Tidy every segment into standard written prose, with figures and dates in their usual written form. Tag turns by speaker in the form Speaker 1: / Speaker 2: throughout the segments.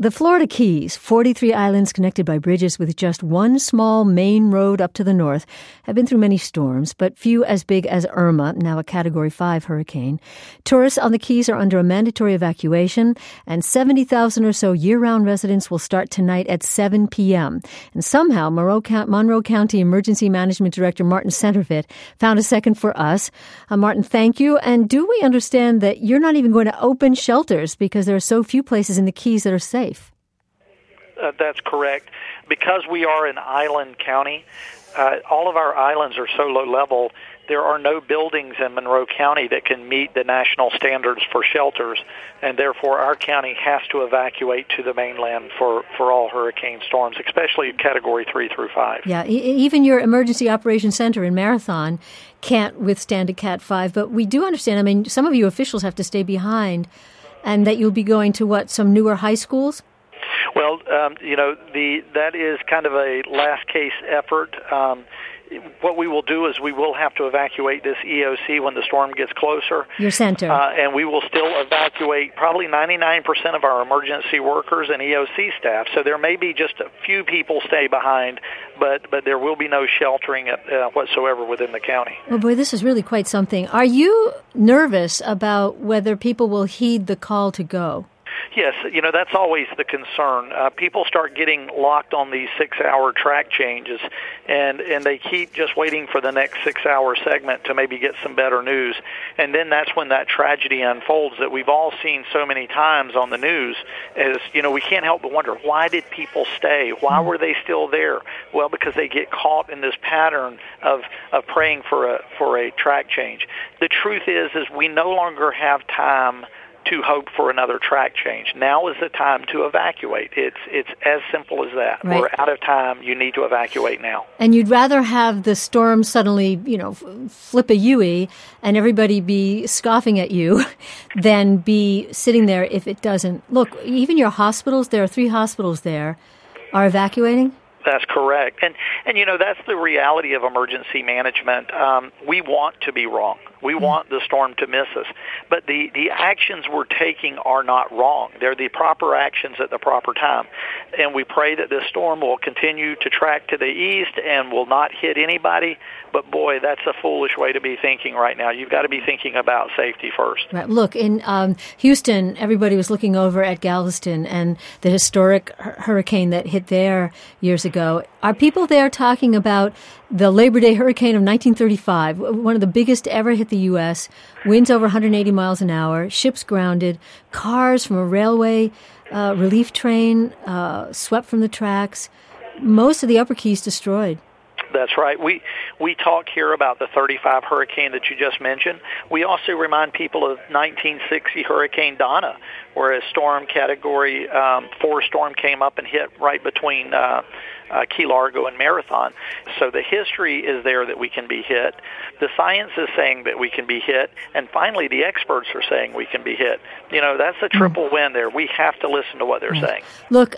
Speaker 1: The Florida Keys, 43 islands connected by bridges with just one small main road up to the north, have been through many storms, but few as big as Irma, now a Category 5 hurricane. Tourists on the Keys are under a mandatory evacuation, and 70,000 or so year-round residents will start tonight at 7 p.m. And somehow, Monroe County Emergency Management Director Martin Centerfit found a second for us. Martin, thank you. And do we understand that you're not even going to open shelters because there are so few places in the Keys that are safe?
Speaker 2: That's correct. Because we are an island county, all of our islands are so low level, there are no buildings in Monroe County that can meet the national standards for shelters, and therefore our county has to evacuate to the mainland for all hurricane storms, especially Category 3 through 5.
Speaker 1: Yeah, even your Emergency Operations Center in Marathon can't withstand a Cat 5, but we do understand, I mean, some of you officials have to stay behind, and that you'll be going to, some newer high schools?
Speaker 2: Well, that is kind of a last case effort. What we will do is we will have to evacuate this EOC when the storm gets closer.
Speaker 1: Your center.
Speaker 2: And we will still evacuate probably 99% of our emergency workers and EOC staff. So there may be just a few people stay behind, but there will be no sheltering whatsoever within the county.
Speaker 1: Oh, boy, this is really quite something. Are you nervous about whether people will heed the call to go?
Speaker 2: Yes, that's always the concern. People start getting locked on these 6-hour track changes, and they keep just waiting for the next 6-hour segment to maybe get some better news. And then that's when that tragedy unfolds that we've all seen so many times on the news. As we can't help but wonder, why did people stay? Why were they still there? Well, because they get caught in this pattern of praying for a track change. The truth is we no longer have time to hope for another track change. Now is the time to evacuate. It's as simple as that.
Speaker 1: Right.
Speaker 2: We're out of time. You need to evacuate now.
Speaker 1: And you'd rather have the storm suddenly, flip a U-ey and everybody be scoffing at you than be sitting there if it doesn't. Look, even your hospitals, there are 3 hospitals there, are evacuating?
Speaker 2: That's correct. And that's the reality of emergency management. We want to be wrong. We want the storm to miss us. But the actions we're taking are not wrong. They're the proper actions at the proper time. And we pray that this storm will continue to track to the east and will not hit anybody. But, boy, that's a foolish way to be thinking right now. You've got to be thinking about safety first.
Speaker 1: Right. Look, in Houston, everybody was looking over at Galveston and the historic hurricane that hit there years ago. Are people there talking about the Labor Day hurricane of 1935, one of the biggest to ever hit the U.S., winds over 180 miles an hour, ships grounded, cars from a railway relief train swept from the tracks, most of the Upper Keys destroyed?
Speaker 2: That's right. We talk here about the 35 hurricane that you just mentioned. We also remind people of 1960 Hurricane Donna, where a storm Category 4 storm came up and hit right between Key Largo and Marathon. So the history is there that we can be hit. The science is saying that we can be hit. And finally, the experts are saying we can be hit. That's a triple win there. We have to listen to what they're saying.
Speaker 1: Look,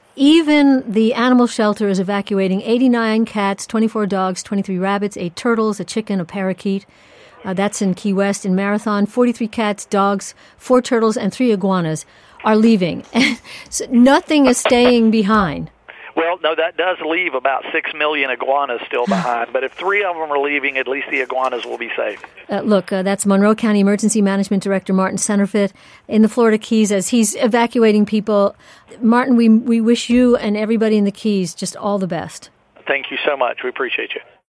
Speaker 1: even the animal shelter is evacuating 89 cats, 24 dogs, 23 rabbits, 8 turtles, a chicken, a parakeet. That's in Key West. In Marathon, 43 cats, dogs, 4 turtles, and 3 iguanas are leaving. So nothing is staying behind.
Speaker 2: Well, no, that does leave about 6 million iguanas still behind. But if 3 of them are leaving, at least the iguanas will be safe.
Speaker 1: Look, that's Monroe County Emergency Management Director Martin Centerfit in the Florida Keys as he's evacuating people. Martin, we wish you and everybody in the Keys just all the best.
Speaker 2: Thank you so much. We appreciate you.